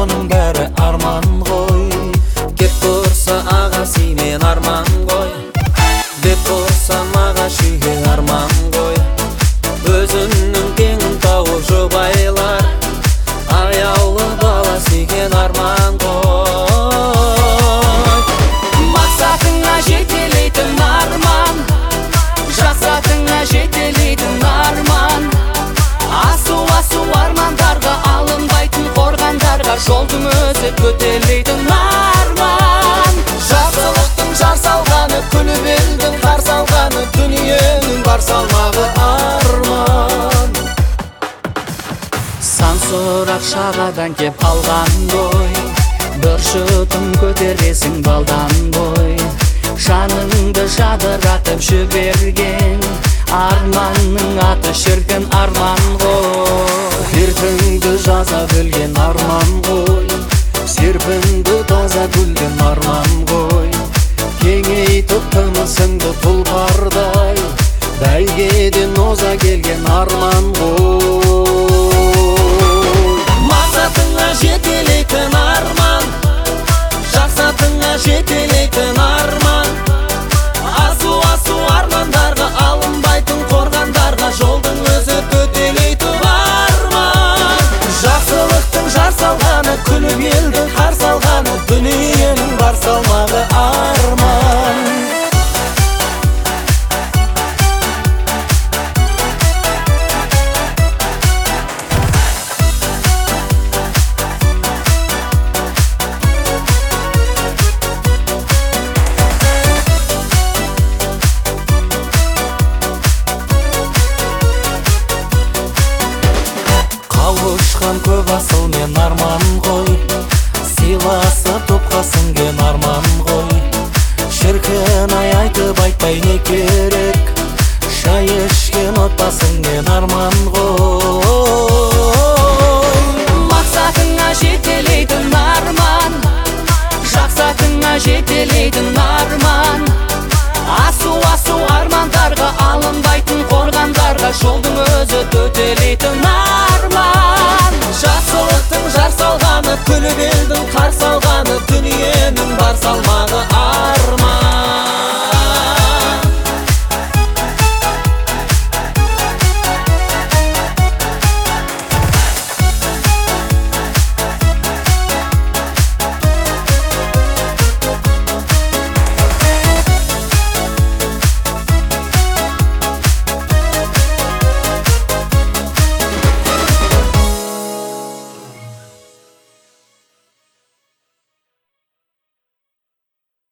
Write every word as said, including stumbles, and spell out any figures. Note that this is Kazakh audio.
соның бәрі арман ғой. Кеп тұрса аға сенен арман ғой, деп тұрса маға шүйге арман ғой. Өзінің теңін тауып жұбайлар, аяулы бала сүйген арман ғой. Мақсатыңа жетелейтін арман, жасатыңа жетелейтін арман. Асу-асу армандарға алынбайтын қорғандарға жолдың өзі көтерілейтін арман. Жақсылықтың жар салғаны, күліп елдің қар салғаны, дүниенің бар салмағы арман. Сан сұрақ шағадан кеп алған бой, бір жұтым көтересің балдан бой. Жаныңды жадыратып жіберген арманның аты шіркін арман ғой. Дертіңді жаза білген арман ғой, серпінді таза гүлден арман ғой. Кеңейтіп тынысыңды тұлпардай, бәйгеден оза келген арман ғой. Мақсатыңа жетелейтін арман, жақсатыңа жетелейтін арман. Асу-асу армандарға алынбайтын қорғандарға жолдың өзі төтелейтін арман. Жақсылықтың жар салғаны, күліп елдің қар салғаны, дүниенің бар салмағы арман. Қауышқан көп асыл мен арман ғой, сыйласы топқа сіңген арман ғой. Шіркін ай айтып айтпай не керек, шай ішкен отбасың мен арман ғой. Мақсатыңа жетелейтін арман, жақсатыңа жетелейтін арман. Асу-асу армандарға алынбайтын қорғандарға жолдың өзі төтелейтін арман. Жақсылықтың жар салғаны, күліп елдің қар салғаны, дүниенің бар салмағы